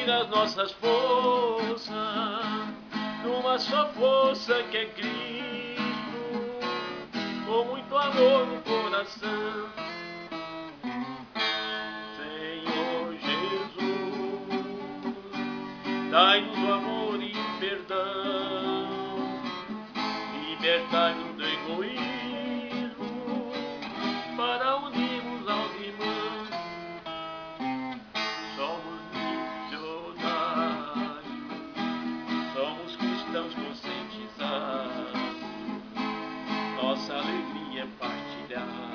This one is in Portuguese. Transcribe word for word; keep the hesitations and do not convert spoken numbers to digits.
unir as nossas forças numa só força que é Cristo, com muito amor no coração. Senhor Jesus, dai-nos o amor e o perdão, libertai-nos do egoísmo para unirmos aos irmãos. Somos missionários, somos cristãos conscientizados, nossa alegria é partilhar